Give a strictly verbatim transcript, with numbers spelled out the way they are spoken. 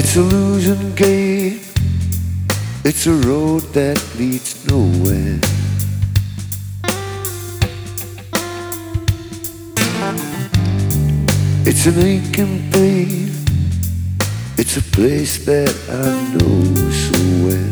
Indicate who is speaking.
Speaker 1: It's a losing game. It's a road that leads nowhere. It's an aching pain. It's a place that I know so well.